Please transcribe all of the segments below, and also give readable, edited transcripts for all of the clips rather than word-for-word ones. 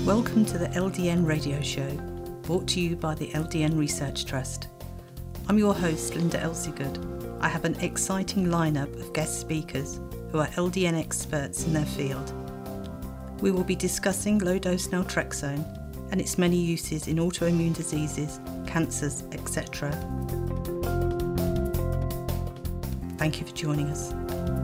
Welcome to the LDN Radio Show, brought to you by the LDN Research Trust. I'm your host, Linda Elseygood. I have an exciting lineup of guest speakers who are LDN experts in their field. We will be discussing low-dose naltrexone and its many uses in autoimmune diseases, cancers, etc. Thank you for joining us.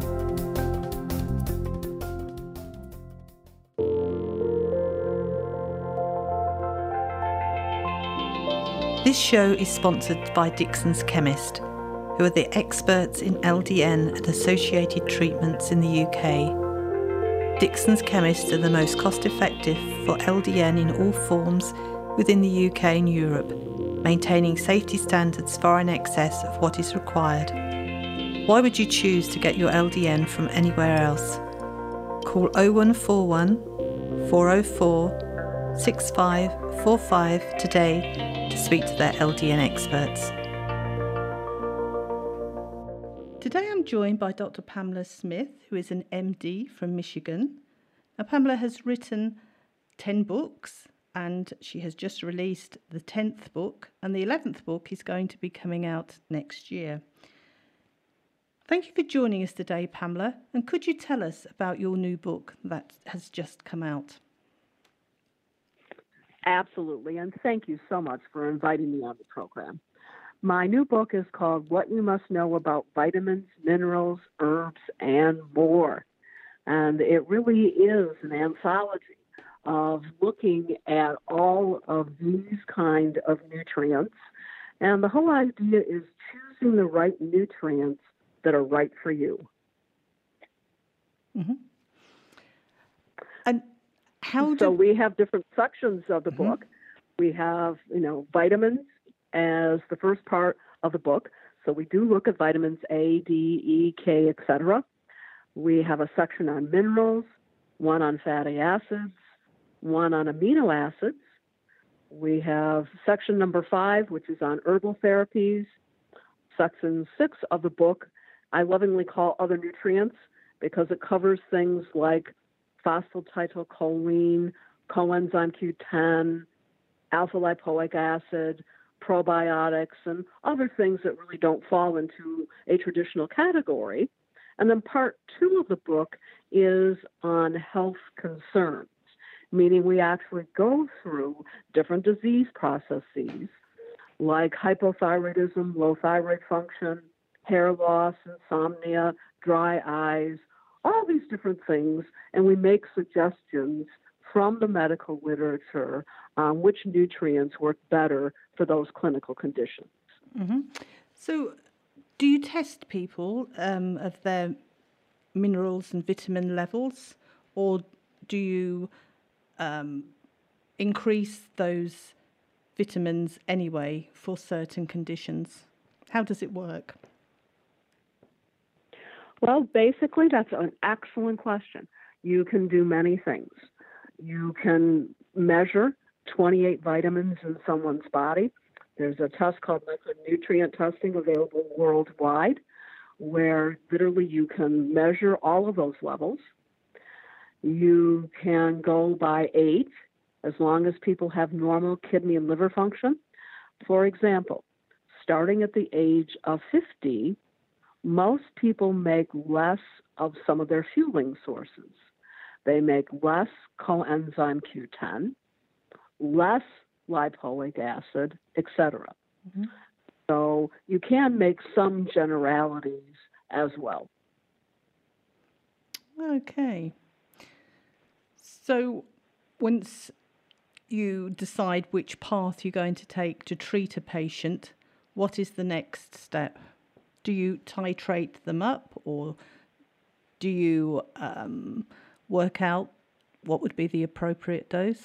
This show is sponsored by Dixon's Chemist, who are the experts in LDN and associated treatments in the UK. Dixon's Chemist are the most cost-effective for LDN in all forms within the UK and Europe, maintaining safety standards far in excess of what is required. Why would you choose to get your LDN from anywhere else? Call 0141 404 6545 today to speak to their LDN experts. Today I'm joined by Dr. Pamela Smith, who is an MD from Michigan. Now, Pamela has written 10 books and she has just released the 10th book, and the 11th book is going to be coming out next year. Thank you for joining us today, Pamela, and could you tell us about your new book that has just come out? Absolutely, and thank you so much for inviting me on the program. My new book is called What You Must Know About Vitamins, Minerals, Herbs, and More. And it really is an anthology of looking at all of these kind of nutrients. And the whole idea is choosing the right nutrients that are right for you. Mm-hmm. And So we have different sections of the book. We have, vitamins as the first part of the book. So we do look at vitamins A, D, E, K, etc. We have a section on minerals, one on fatty acids, one on amino acids. We have section number 5, which is on herbal therapies. Section 6 of the book, I lovingly call other nutrients because it covers things like phosphatidylcholine, coenzyme Q10, alpha-lipoic acid, probiotics, and other things that really don't fall into a traditional category. And then part 2 of the book is on health concerns, meaning we actually go through different disease processes like hypothyroidism, low thyroid function, hair loss, insomnia, dry eyes, all these different things, and we make suggestions from the medical literature on which nutrients work better for those clinical conditions. Mm-hmm. So do you test people of their minerals and vitamin levels, or do you increase those vitamins anyway for certain conditions? How does it work? Well, basically, that's an excellent question. You can do many things. You can measure 28 vitamins in someone's body. There's a test called micronutrient testing available worldwide, where literally you can measure all of those levels. You can go by age, as long as people have normal kidney and liver function. For example, starting at the age of 50, most people make less of some of their fueling sources. They make less coenzyme Q10, less lipoic acid, etc. Mm-hmm. So you can make some generalities as well. Okay. So once you decide which path you're going to take to treat a patient, what is the next step? Do you titrate them up, or do you work out what would be the appropriate dose?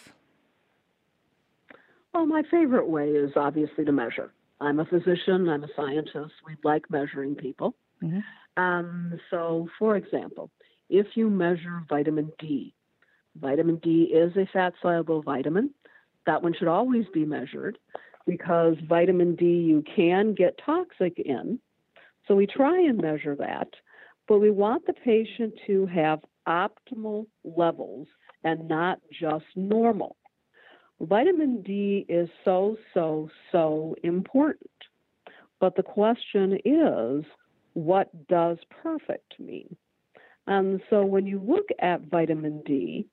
Well, my favorite way is obviously to measure. I'm a physician, I'm a scientist, we like measuring people. Mm-hmm. So, for example, if you measure vitamin D is a fat-soluble vitamin. That one should always be measured because vitamin D you can get toxic in. So we try and measure that, but we want the patient to have optimal levels and not just normal. Vitamin D is so, so, so important. But the question is, what does perfect mean? And so when you look at vitamin D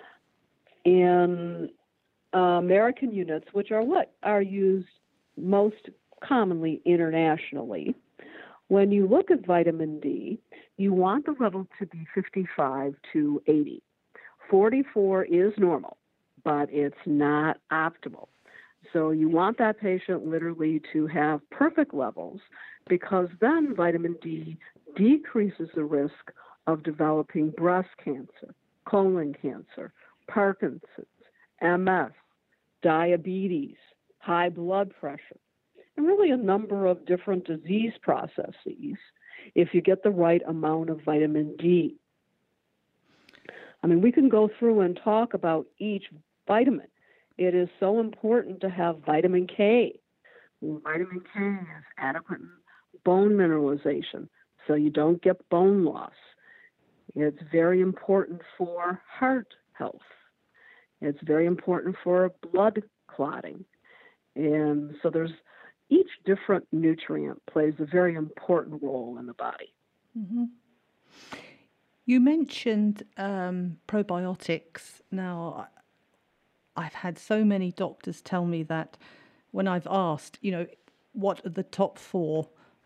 in American units, which are what are used most commonly internationally, when you look at vitamin D, you want the level to be 55 to 80. 44 is normal, but it's not optimal. So you want that patient literally to have perfect levels, because then vitamin D decreases the risk of developing breast cancer, colon cancer, Parkinson's, MS, diabetes, high blood pressure, and really a number of different disease processes if you get the right amount of vitamin D. I mean, we can go through and talk about each vitamin. It is so important to have vitamin K. Vitamin K is adequate bone mineralization, so you don't get bone loss. It's very important for heart health. It's very important for blood clotting. And so there's each different nutrient plays a very important role in the body. Mm-hmm. You mentioned probiotics. Now, I've had so many doctors tell me that when I've asked, what are the top 4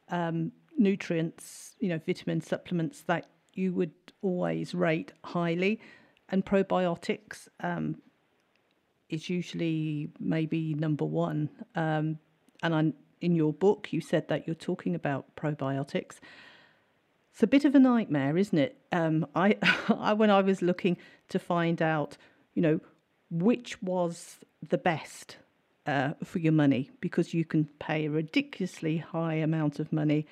nutrients, vitamin supplements that you would always rate highly, and probiotics is usually maybe number 1. In your book, you said that you're talking about probiotics. It's a bit of a nightmare, isn't it? When I was looking to find out, which was the best for your money, because you can pay a ridiculously high amount of money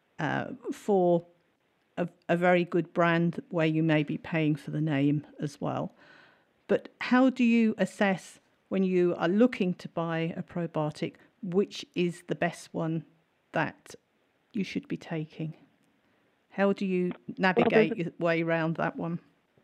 for a very good brand where you may be paying for the name as well. But how do you assess, when you are looking to buy a probiotic, which is the best one that you should be taking? How do you navigate your way around that one?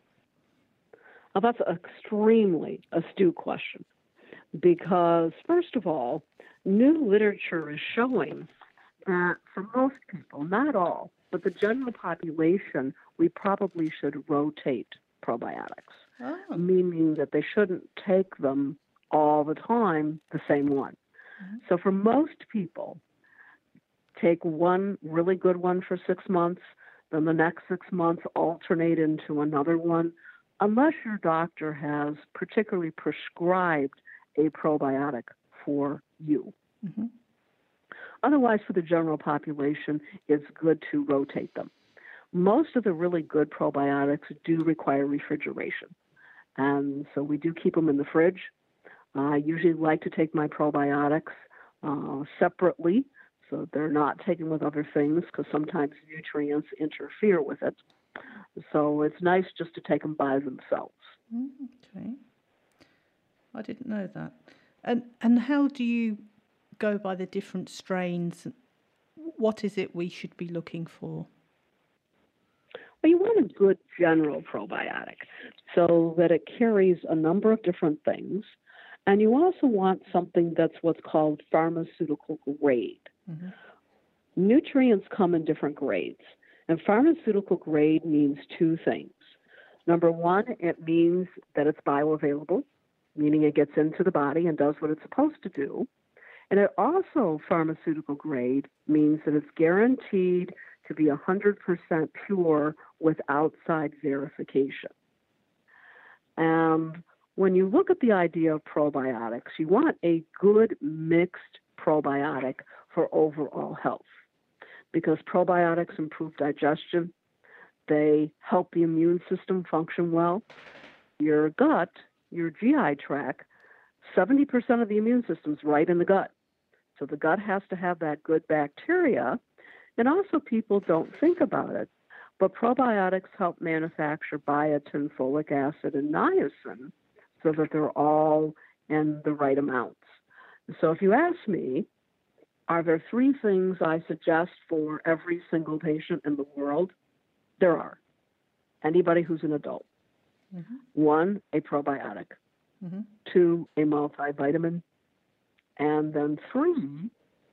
Well, that's an extremely astute question, because, first of all, new literature is showing that for most people, not all, but the general population, we probably should rotate probiotics, meaning that they shouldn't take them all the time, the same one. Mm-hmm. So for most people, take one really good one for 6 months, then the next 6 months alternate into another one, unless your doctor has particularly prescribed a probiotic for you. Mm-hmm. Otherwise, for the general population, it's good to rotate them. Most of the really good probiotics do require refrigeration, and so we do keep them in the fridge. I usually like to take my probiotics separately, so they're not taken with other things, because sometimes nutrients interfere with it. So it's nice just to take them by themselves. Okay. I didn't know that. And how do you go by the different strains? What is it we should be looking for? Well, you want a good general probiotic so that it carries a number of different things. And you also want something that's what's called pharmaceutical grade. Mm-hmm. Nutrients come in different grades. And pharmaceutical grade means 2 things. Number 1, it means that it's bioavailable, meaning it gets into the body and does what it's supposed to do. And it also, pharmaceutical grade, means that it's guaranteed to be 100% pure with outside verification. And when you look at the idea of probiotics, you want a good mixed probiotic for overall health, because probiotics improve digestion. They help the immune system function well. Your gut, your GI tract, 70% of the immune system is right in the gut. So the gut has to have that good bacteria. And also, people don't think about it, but probiotics help manufacture biotin, folic acid, and niacin so that they're all in the right amounts. So if you ask me, are there 3 things I suggest for every single patient in the world? There are. Anybody who's an adult. Mm-hmm. 1, a probiotic. 2, a multivitamin, and then 3,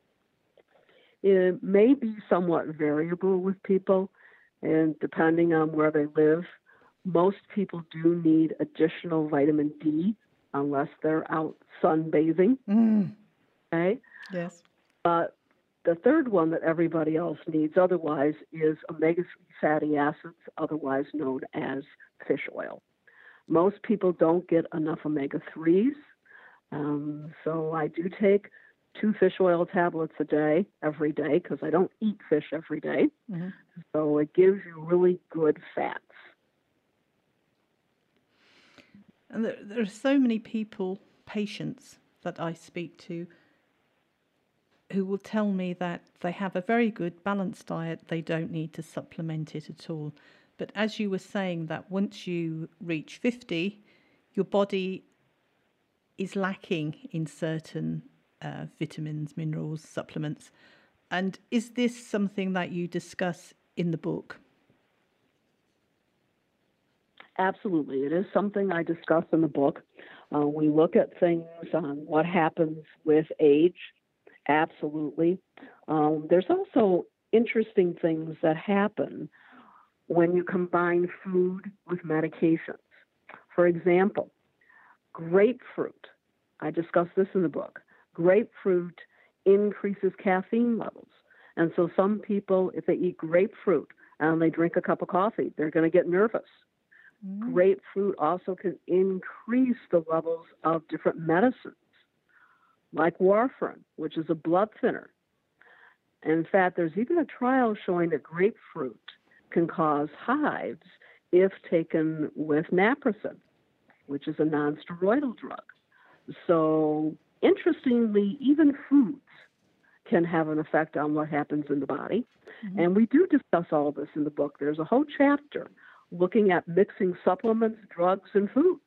it may be somewhat variable with people, and depending on where they live, most people do need additional vitamin D unless they're out sunbathing. Okay? Yes. But the third one that everybody else needs otherwise is omega-3 fatty acids, otherwise known as fish oil. Most people don't get enough omega-3s, so I do take 2 fish oil tablets a day, every day, because I don't eat fish every day. So it gives you really good fats. And there are so many people, patients that I speak to, who will tell me that they have a very good balanced diet, they don't need to supplement it at all. But as you were saying, that once you reach 50, your body is lacking in certain vitamins, minerals, supplements. And is this something that you discuss in the book? Absolutely. It is something I discuss in the book. We look at things on what happens with age. Absolutely. There's also interesting things that happen when you combine food with medications. For example, grapefruit. I discuss this in the book. Grapefruit increases caffeine levels. And so some people, if they eat grapefruit and they drink a cup of coffee, they're going to get nervous. Grapefruit also can increase the levels of different medicines, like warfarin, which is a blood thinner. In fact, there's even a trial showing that grapefruit can cause hives if taken with naproxen, which is a non-steroidal drug. So, interestingly, even foods can have an effect on what happens in the body. And we do discuss all this in the book. There's a whole chapter looking at mixing supplements, drugs, and foods.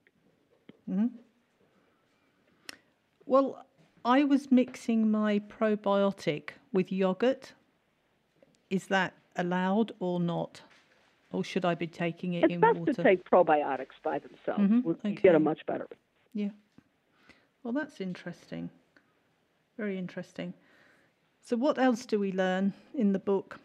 Well, I was mixing my probiotic with yogurt. Is that allowed or not? Or should I be taking it in water? It's best to take probiotics by themselves. Okay. You get a much better. Yeah. Well, that's interesting. Very interesting. So what else do we learn in the book?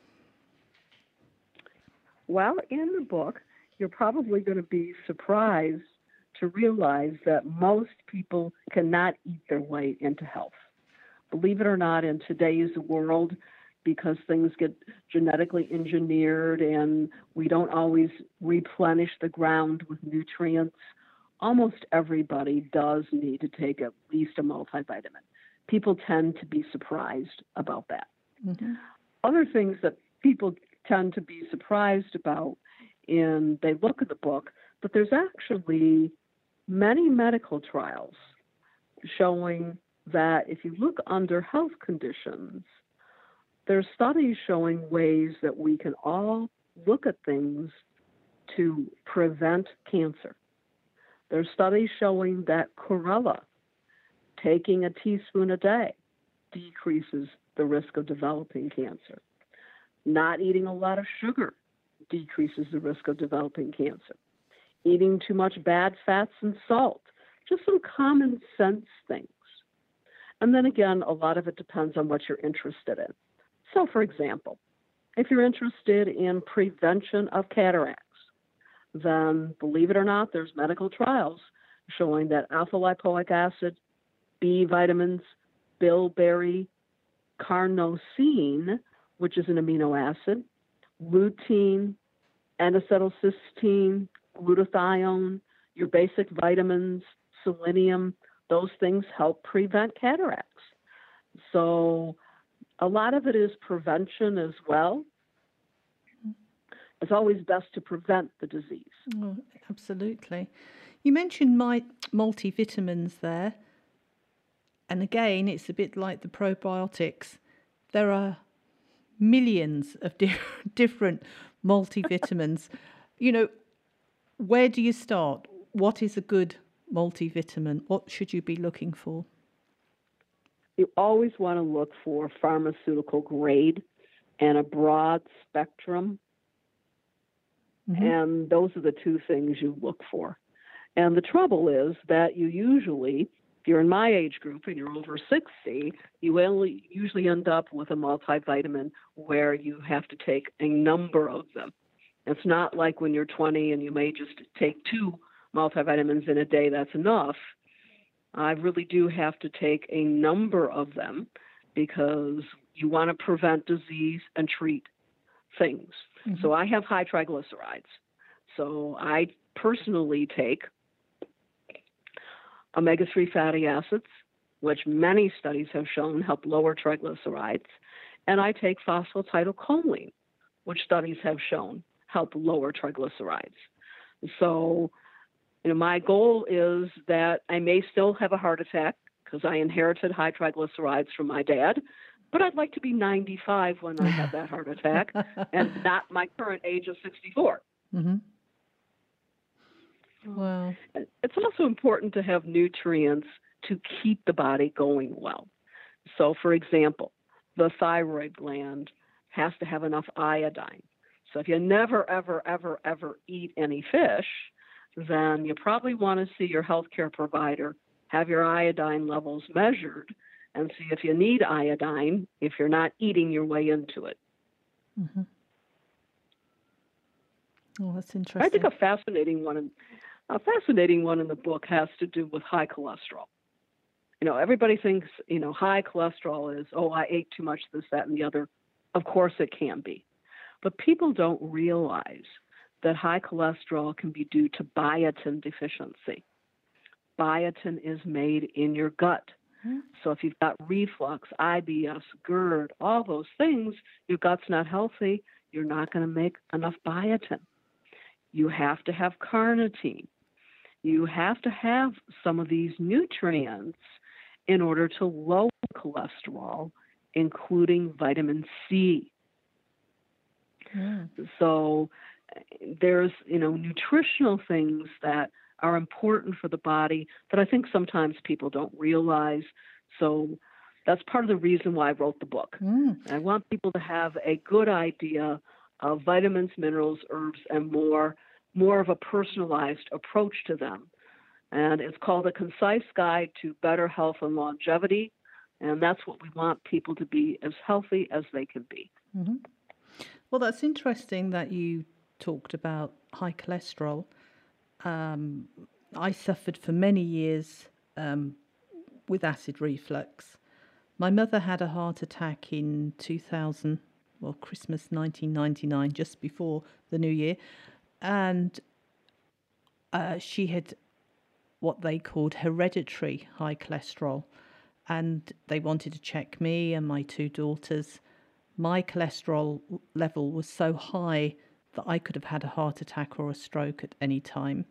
Well, in the book, you're probably going to be surprised to realize that most people cannot eat their way into health. Believe it or not, in today's world, because things get genetically engineered and we don't always replenish the ground with nutrients, almost everybody does need to take at least a multivitamin. People tend to be surprised about that. Other things that people tend to be surprised about, and they look at the book, but there's actually many medical trials showing that if you look under health conditions, there's studies showing ways that we can all look at things to prevent cancer. There's studies showing that chlorella, taking a teaspoon a day, decreases the risk of developing cancer. Not eating a lot of sugar decreases the risk of developing cancer. Eating too much bad fats and salt, just some common sense things. And then again, a lot of it depends on what you're interested in. So, for example, if you're interested in prevention of cataracts, then believe it or not, there's medical trials showing that alpha-lipoic acid, B vitamins, bilberry, carnosine, which is an amino acid, lutein, N-acetylcysteine, glutathione, your basic vitamins, selenium, those things help prevent cataracts. So a lot of it is prevention as well. It's always best to prevent the disease. Oh, absolutely. You mentioned my multivitamins there. And again, it's a bit like the probiotics. There are millions of different multivitamins. You know, where do you start? What is a good multivitamin? What should you be looking for? You always want to look for pharmaceutical grade and a broad spectrum. And those are the two things you look for. And the trouble is that you usually, if you're in my age group and you're over 60, you usually end up with a multivitamin where you have to take a number of them. It's not like when you're 20 and you may just take 2 multivitamins in a day, that's enough. I really do have to take a number of them because you want to prevent disease and treat things. Mm-hmm. So I have high triglycerides. So I personally take omega-3 fatty acids, which many studies have shown help lower triglycerides, and I take phosphatidylcholine, which studies have shown help lower triglycerides. So, my goal is that I may still have a heart attack because I inherited high triglycerides from my dad, but I'd like to be 95 when I have that heart attack and not my current age of 64. Mm-hmm. Wow. It's also important to have nutrients to keep the body going well. So, for example, the thyroid gland has to have enough iodine. So if you never, ever, ever, ever eat any fish, then you probably want to see your healthcare provider, have your iodine levels measured, and see if you need iodine if you're not eating your way into it. Mm-hmm. Oh, that's interesting. I think a fascinating one in the book has to do with high cholesterol. Everybody thinks, high cholesterol is, I ate too much this, that, and the other. Of course it can be. But people don't realize that high cholesterol can be due to biotin deficiency. Biotin is made in your gut. Mm-hmm. So if you've got reflux, IBS, GERD, all those things, your gut's not healthy, you're not going to make enough biotin. You have to have carnitine. You have to have some of these nutrients in order to lower cholesterol, including vitamin C. Mm. So there's, nutritional things that are important for the body that I think sometimes people don't realize. So that's part of the reason why I wrote the book. Mm. I want people to have a good idea of vitamins, minerals, herbs, and more of a personalized approach to them. And it's called A Concise Guide to Better Health and Longevity. And that's what we want people to be as healthy as they can be. Mm-hmm. Well, that's interesting that you talked about high cholesterol. I suffered for many years with acid reflux. My mother had a heart attack in 2000, Christmas 1999, just before the new year. And she had what they called hereditary high cholesterol. And they wanted to check me and my 2 daughters. My cholesterol level was so high that I could have had a heart attack or a stroke at any time.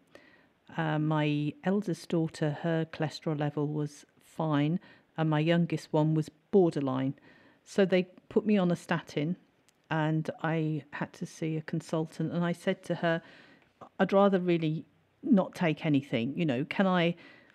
My eldest daughter, her cholesterol level was fine, and my youngest one was borderline. So they put me on a statin, and I had to see a consultant. And I said to her, I'd rather really not take anything. Can I,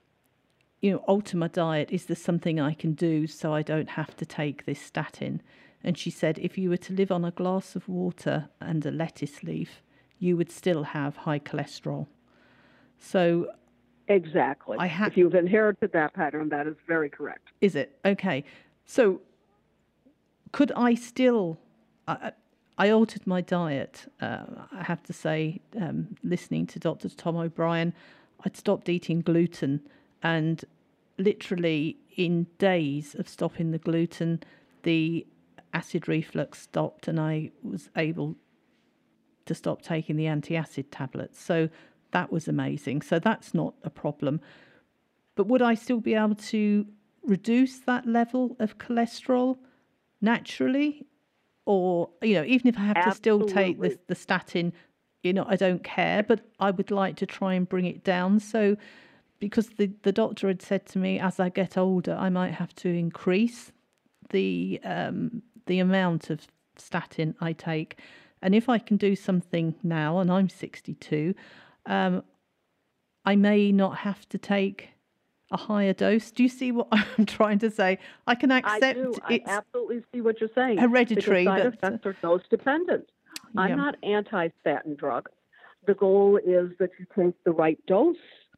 alter my diet? Is there something I can do so I don't have to take this statin? And she said, if you were to live on a glass of water and a lettuce leaf, you would still have high cholesterol. So exactly. If you've inherited that pattern, that is very correct. Is it? Okay. So could I still... I altered my diet. I have to say, listening to Dr. Tom O'Brien, I'd stopped eating gluten, and literally in days of stopping the gluten, the acid reflux stopped, and I was able to stop taking the anti-acid tablets. So that was amazing. So that's not a problem. But would I still be able to reduce that level of cholesterol naturally? Or, even if I have to still take the statin, I don't care, but I would like to try and bring it down. So, because the doctor had said to me, as I get older, I might have to increase the amount of statin I take. And if I can do something now, and I'm 62, I may not have to take a higher dose. Do you see what I'm trying to say? I can accept I do. I absolutely see what you're saying. Hereditary. Because side effects are dose dependent. Yeah. I'm not anti-statin drugs. The goal is that you take the right dose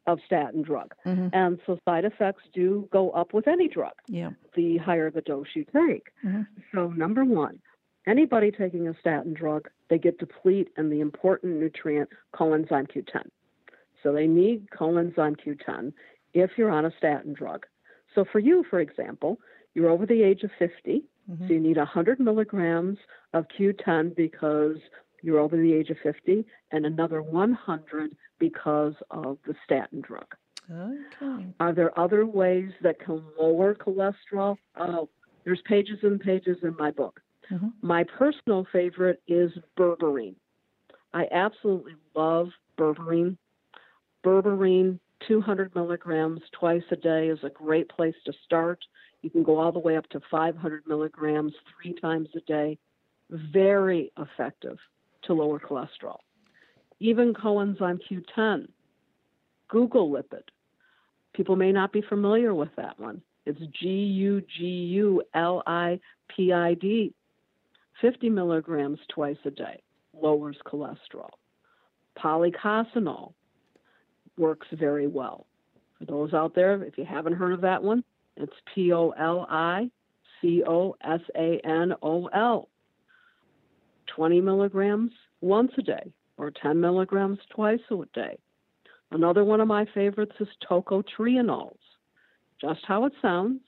of statin drug. Mm-hmm. And so side effects do go up with any drug, Yeah. the higher the dose you take. Mm-hmm. So number one, anybody taking a statin drug, they get deplete in the important nutrient coenzyme Q10. So they need coenzyme Q10 if you're on a statin drug. So for you, for example, you're over the age of 50, Mm-hmm. so you need 100 milligrams of Q10 because you're over the age of 50, and another 100 because of the statin drug. Okay. Are there other ways that can lower cholesterol? Oh, there's pages and pages in my book. Mm-hmm. My personal favorite is berberine. I absolutely love berberine. Berberine, 200 milligrams twice a day is a great place to start. You can go all the way up to 500 milligrams 3 times a day. Very effective to lower cholesterol. Even coenzyme Q10, Google lipid. People may not be familiar with that one. It's GUGULIPID. 50 milligrams twice a day lowers cholesterol. Polycosanol works very well. For those out there, if you haven't heard of that one, it's POLICOSANOL. 20 milligrams once a day or 10 milligrams twice a day. Another one of my favorites is tocotrienols. Just how it sounds,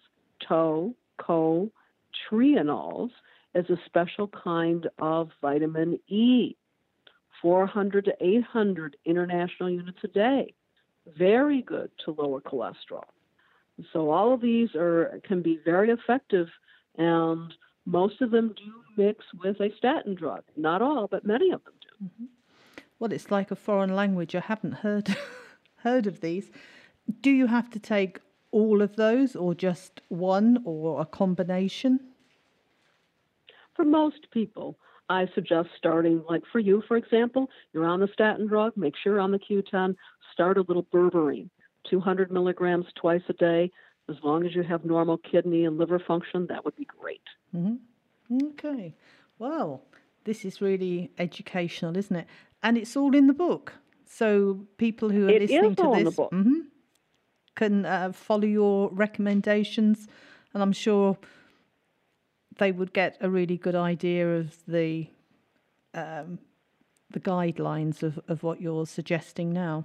tocotrienols is a special kind of vitamin E, 400 to 800 international units a day. Very good to lower cholesterol. So all of these can be very effective, and most of them do mix with a statin drug. Not all, but many of them do. Mm-hmm. Well, it's like a foreign language. I haven't heard of these. Do you have to take all of those, or just one, or a combination? For most people, I suggest starting, like for you, for example, you're on the statin drug, make sure you're on the Q10, start a little berberine, 200 milligrams twice a day. As long as you have normal kidney and liver function, that would be great. Mm-hmm. Okay. Well, this is really educational, isn't it? And it's all in the book. So people who are listening to this can follow your recommendations, and I'm sure they would get a really good idea of the guidelines of what you're suggesting now.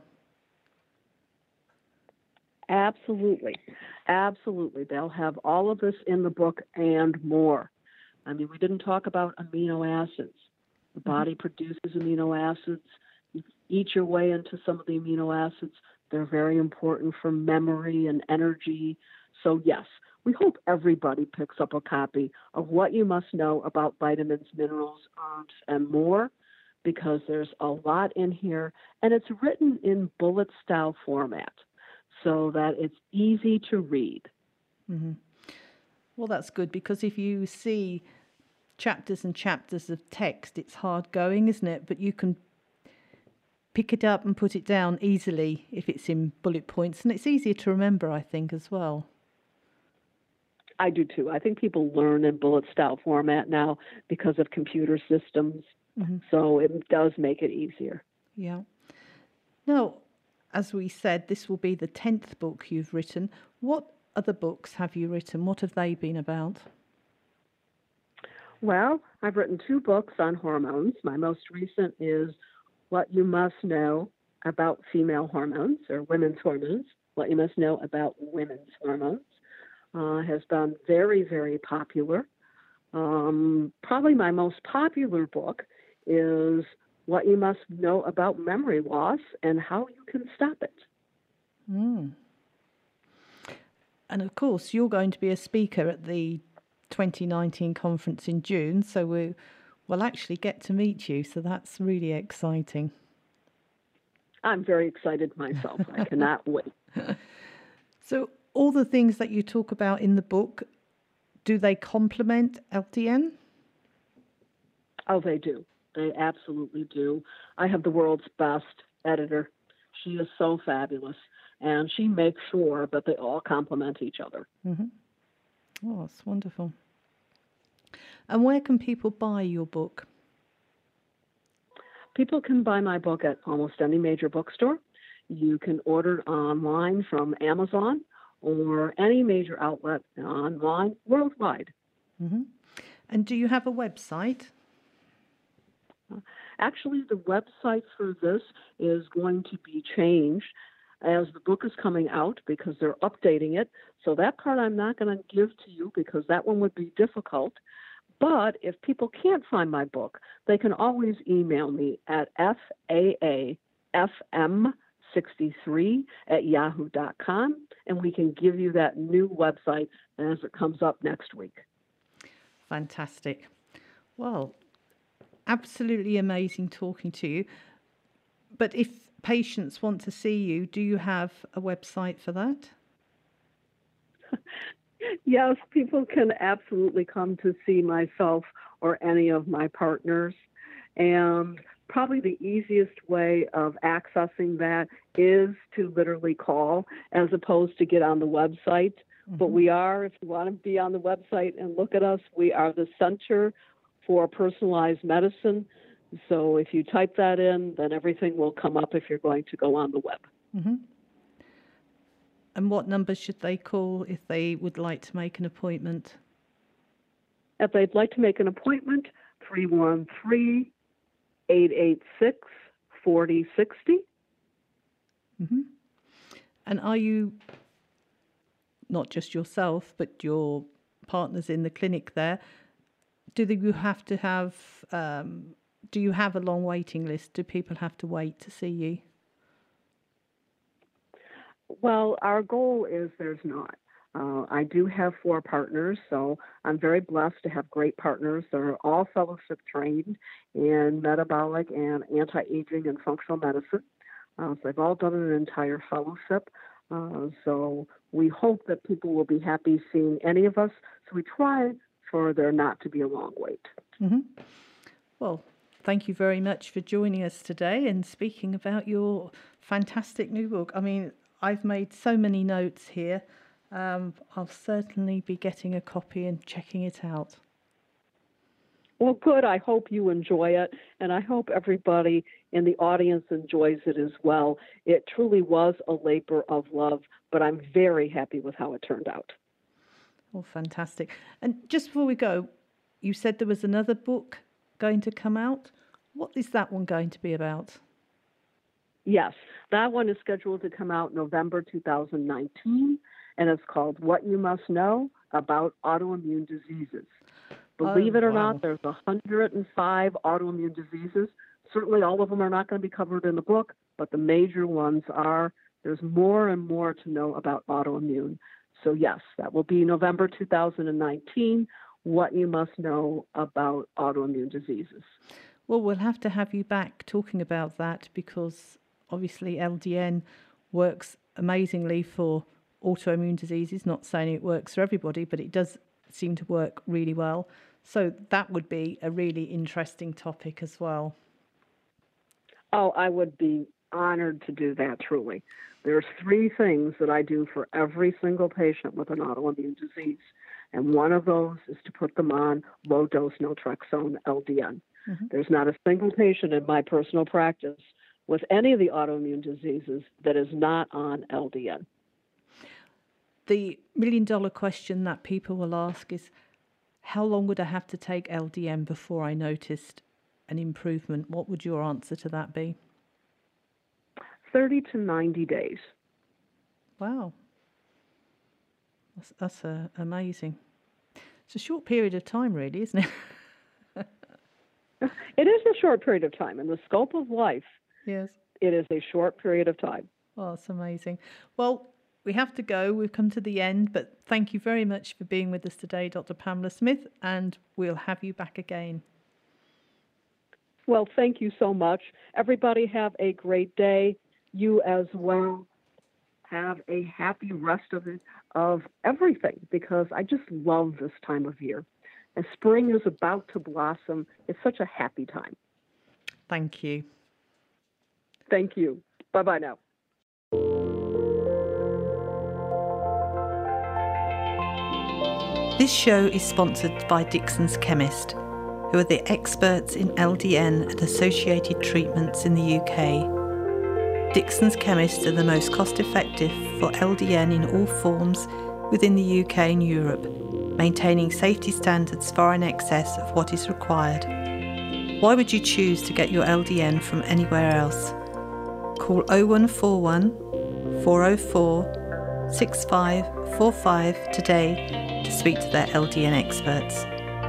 Absolutely. Absolutely. They'll have all of this in the book and more. I mean, we didn't talk about amino acids. The body produces amino acids. You eat your way into some of the amino acids. They're very important for memory and energy. So, yes, we hope everybody picks up a copy of What You Must Know About Vitamins, Minerals, Herbs, and More, because there's a lot in here, and it's written in bullet-style format so that it's easy to read. Mm-hmm. Well, that's good, because if you see chapters and chapters of text, it's hard going, isn't it? But you can pick it up and put it down easily if it's in bullet points, and it's easier to remember, I think, as well. I do too. I think people learn in bullet style format now because of computer systems. Mm-hmm. So it does make it easier. Yeah. Now, as we said, this will be the 10th book you've written. What other books have you written? What have they been about? Well, I've written 2 books on hormones. My most recent is What You Must Know About Female Hormones, or Women's Hormones. What You Must Know About Women's Hormones. Has been very, very popular. Probably my most popular book is What You Must Know About Memory Loss and How You Can Stop It. Mm. And of course, you're going to be a speaker at the 2019 conference in June, so we'll actually get to meet you, so that's really exciting. I'm very excited myself. I cannot wait. So all the things that you talk about in the book, do they complement LDN? Oh, they do. They absolutely do. I have the world's best editor. She is so fabulous, and she makes sure that they all complement each other. Mm-hmm. Oh, that's wonderful. And where can people buy your book? People can buy my book at almost any major bookstore. You can order it online from Amazon or any major outlet online worldwide. Mm-hmm. And do you have a website? Actually, the website for this is going to be changed as the book is coming out because they're updating it. So that part I'm not going to give to you because that one would be difficult. But if people can't find my book, they can always email me at faafm63@yahoo.com, and we can give you that new website as it comes up next week. Fantastic. Well, absolutely amazing talking to you. But if patients want to see you, do you have a website for that? Yes, people can absolutely come to see myself or any of my partners. And probably the easiest way of accessing that is to literally call as opposed to get on the website. Mm-hmm. But we are, if you want to be on the website and look at us, we are the Center for Personalized Medicine. So if you type that in, then everything will come up if you're going to go on the web. Mm-hmm. And what numbers should they call if they would like to make an appointment? If they'd like to make an appointment, 313-886-4060. Mm-hmm. And are you, not just yourself, but your partners in the clinic there, do you have to have, do you have a long waiting list? Do people have to wait to see you? Well, our goal is there's not. I do have 4 partners, so I'm very blessed to have great partners. They're all fellowship trained in metabolic and anti-aging and functional medicine. So they've all done an entire fellowship. So we hope that people will be happy seeing any of us. So we try for there not to be a long wait. Mm-hmm. Well, thank you very much for joining us today and speaking about your fantastic new book. I mean, I've made so many notes here. I'll certainly be getting a copy and checking it out. Well, good. I hope you enjoy it, and I hope everybody in the audience enjoys it as well. It truly was a labor of love, but I'm very happy with how it turned out. Oh, fantastic. And just before we go, you said there was another book going to come out. What is that one going to be about? Yes, that one is scheduled to come out November 2019, and it's called What You Must Know About Autoimmune Diseases. Believe it or not, there's 105 autoimmune diseases. Certainly all of them are not going to be covered in the book, but the major ones are. There's more and more to know about autoimmune. So yes, that will be November 2019, What You Must Know About Autoimmune Diseases. Well, we'll have to have you back talking about that because obviously LDN works amazingly for autoimmune diseases, not saying it works for everybody, but it does seem to work really well. So that would be a really interesting topic as well. Oh, I would be honored to do that, truly. There's 3 things that I do for every single patient with an autoimmune disease, and one of those is to put them on low-dose naltrexone LDN. Mm-hmm. There's not a single patient in my personal practice with any of the autoimmune diseases that is not on LDN. The million-dollar question that people will ask is, how long would I have to take LDN before I noticed an improvement? What would your answer to that be? 30 to 90 days. Wow. That's amazing. It's a short period of time, really, isn't it? It is a short period of time. In the scope of life, yes, it is a short period of time. Oh, that's amazing. Well, we have to go. We've come to the end, but thank you very much for being with us today, Dr. Pamela Smith, and we'll have you back again. Well, thank you so much. Everybody have a great day. You as well. Have a happy rest of everything, because I just love this time of year. As spring is about to blossom, it's such a happy time. Thank you. Thank you. Bye-bye now. This show is sponsored by Dixon's Chemist, who are the experts in LDN and associated treatments in the UK. Dixon's Chemists are the most cost-effective for LDN in all forms within the UK and Europe, maintaining safety standards far in excess of what is required. Why would you choose to get your LDN from anywhere else? Call 0141 404 6545 today to speak to their LDN experts.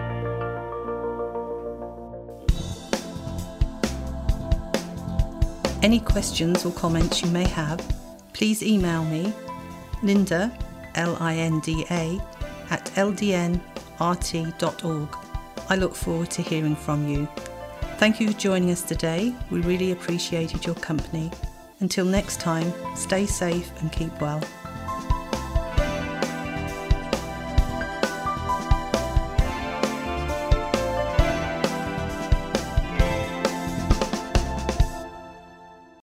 Any questions or comments you may have, please email me, Linda, Linda, at ldnrt.org. I look forward to hearing from you. Thank you for joining us today. We really appreciated your company. Until next time, stay safe and keep well.